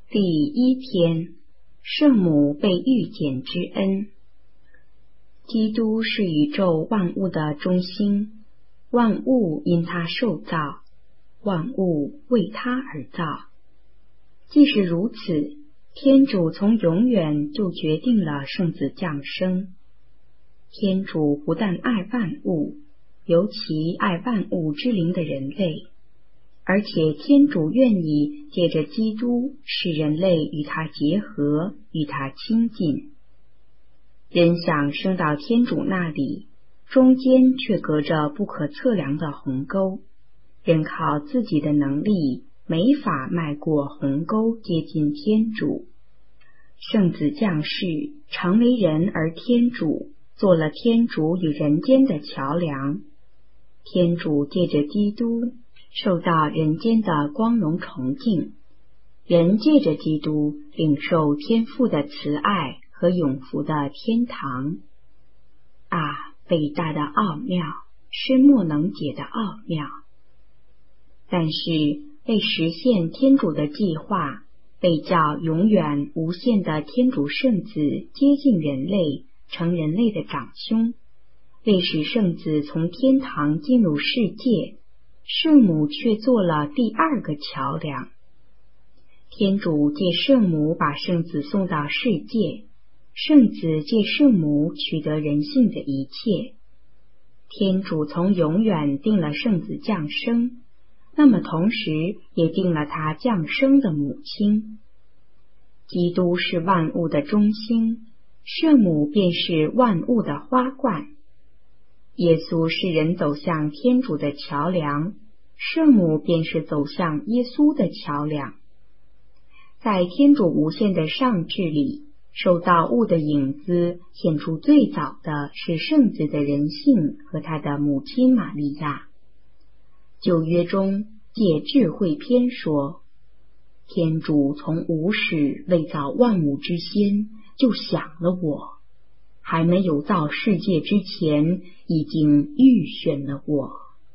第一天，圣母被遇见之恩。基督是宇宙万物的中心，万物因他受造，万物为他而造。既是如此，天主从永远就决定了圣子降生。天主不但爱万物，尤其爱万物之灵的人类，而且天主愿意借着基督使人类与他结合，与他亲近。人想升到天主那里，中间却隔着不可测量的鸿沟，人靠自己的能力没法迈过鸿沟接近天主。圣子降世，成为人而天主，做了天主与人间的桥梁。天主借着基督受到人间的光荣崇敬，人借着基督领受天父的慈爱和永福的天堂。啊，伟大的奥妙，深莫能解的奥妙！但是为实现天主的计划，为叫永远无限的天主圣子接近人类，成人类的长兄，为使圣子从天堂进入世界，圣母却做了第二个桥梁。天主借圣母把圣子送到世界，圣子借圣母取得人性的一切。天主从永远定了圣子降生，那么同时也定了他降生的母亲。基督是万物的中心，圣母便是万物的花冠。耶稣是人走向天主的桥梁，圣母便是走向耶稣的桥梁。在天主无限的上智里，受造物的影子显出最早的是圣子的人性和他的母亲玛利亚。旧约中借智慧篇说，天主从无始未造万物之先就想了我，还没有造世界之前已经预选了我。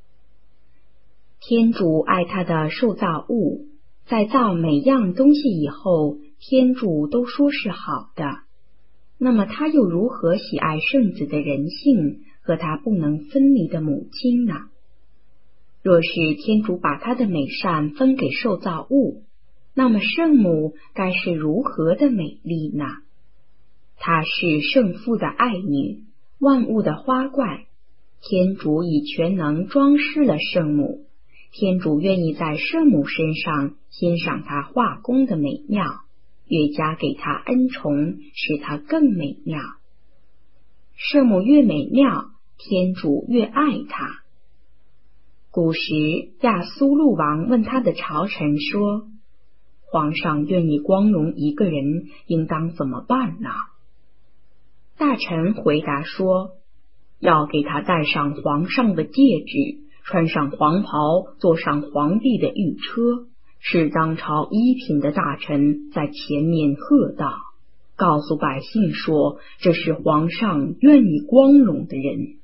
天主爱他的受造物，在造每样东西以后，天主都说是好的。那么他又如何喜爱圣子的人性和他不能分离的母亲呢？若是天主把他的美善分给受造物，那么圣母该是如何的美丽呢？她是圣父的爱女，万物的花冠。天主以全能装饰了圣母，天主愿意在圣母身上欣赏她画工的美妙，越加给她恩宠，使她更美妙。圣母越美妙，天主越爱她。古时亚苏路王问他的朝臣说，皇上愿意光荣一个人，应当怎么办呢？大臣回答说，要给他戴上皇上的戒指，穿上黄袍，坐上皇帝的御车，是当朝一品的大臣在前面喝道，告诉百姓说，这是皇上愿意光荣的人。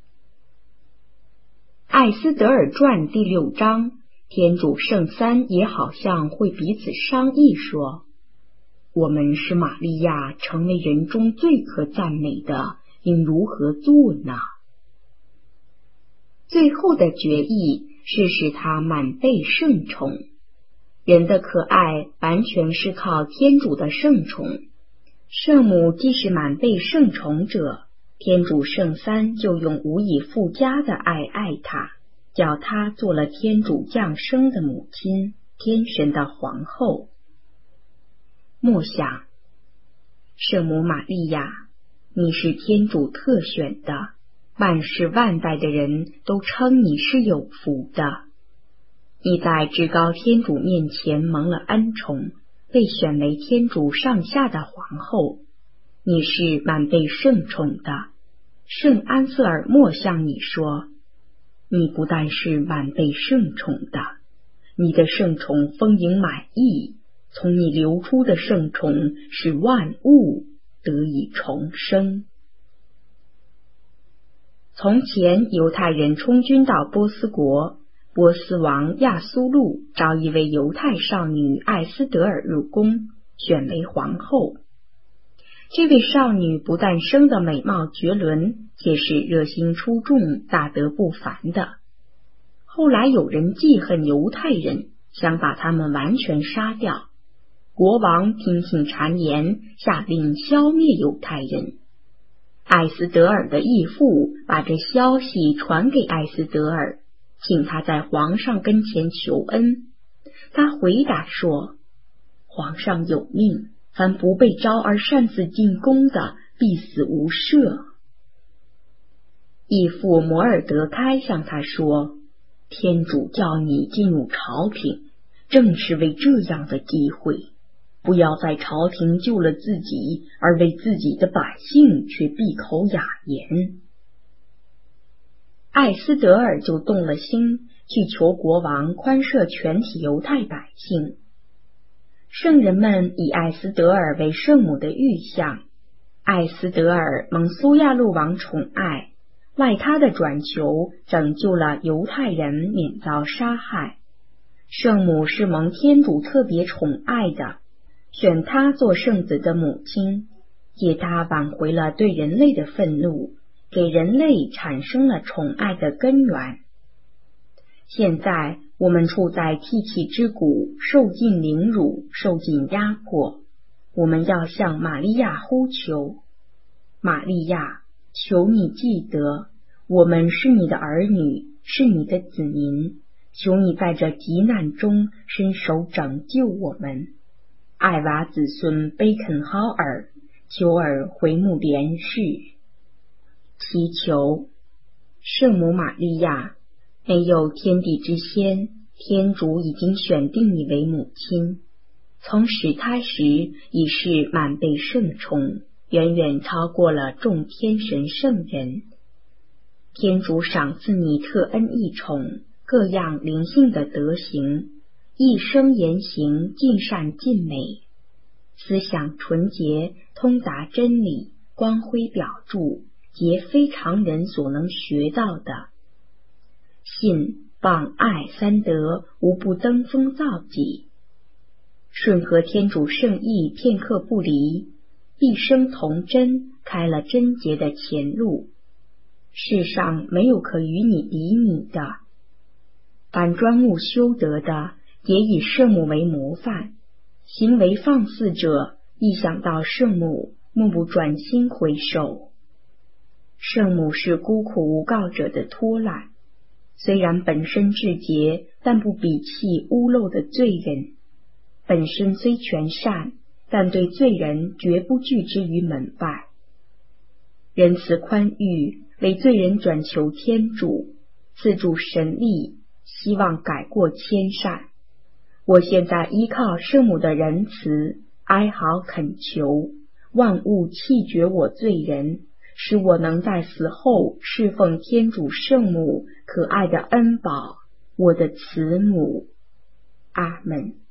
艾斯德尔传第6章，天主圣三也好像会彼此商议说，我们使玛利亚成为人中最可赞美的，应如何做呢？最后的决议是使她满被圣宠。人的可爱完全是靠天主的圣宠。圣母既是满被圣宠者，天主圣三就用无以复加的爱她，叫她做了天主降生的母亲，天神的皇后。默想，圣母玛利亚，你是天主特选的，万世万代的人都称你是有福的。你在至高天主面前蒙了恩宠，被选为天主上下的皇后，你是满被圣宠的。圣安瑟尔默向你说，你不但是满被圣宠的，你的圣宠丰盈满溢，从你流出的圣宠使万物得以重生。从前犹太人充军到波斯国，波斯王亚苏路召一位犹太少女艾斯德尔入宫， 选为皇后。这位少女不但生得美貌绝伦，且是热心出众、大德不凡的。后来有人记恨犹太人，想把他们完全杀掉。国王听信谗言，下令消灭犹太人。艾斯德尔的义父把这消息传给艾斯德尔，请他在皇上跟前求恩。他回答说：皇上有命，凡不被招而擅自进宫的，必死无赦。义父摩尔德开向他说：天主叫你进入朝廷，正是为这样的机会，不要在朝廷救了自己，而为自己的百姓却闭口哑言。艾斯德尔就动了心，去求国王宽赦全体犹太百姓。圣人们以艾斯德尔为圣母的预像，艾斯德尔蒙苏亚路王宠爱，赖他的转求拯救了犹太人免遭杀害。圣母是蒙天主特别宠爱的，选他做圣子的母亲，借他挽回了对人类的愤怒，给人类产生了宠爱的根源。现在我们处在涕泣之谷，受尽凌辱，受尽压迫，我们要向玛利亚呼求。玛利亚，求你记得，我们是你的儿女，是你的子民，求你在这急难中伸手拯救我们。艾娃子孙贝肯豪尔，求尔回目怜视。祈求圣母玛利亚，没有天地之先，天主已经选定你为母亲，从始胎时已是满被圣宠，远远超过了众天神圣人。天主赏赐你特恩异宠，各样灵性的德行，一生言行尽善尽美，思想纯洁，通达真理，光辉表著，皆非常人所能学到的。信、望、爱三德无不登峰造极，顺合天主圣意，片刻不离，毕生童真，开了贞洁的前路。世上没有可与你比拟的。凡专务修德的，也以圣母为模范，行为放肆者，一想到圣母，莫不转心回首。圣母是孤苦无告者的托揽，虽然本身至洁，但不比弃污漏的罪人；本身虽全善，但对罪人绝不拒之于门外。仁慈宽裕，为罪人转求天主，赐助神力，希望改过迁善。我现在依靠圣母的仁慈，哀嚎恳求，万物弃绝我罪人，使我能在死后侍奉天主圣母可爱的恩宝，我的慈母。阿们。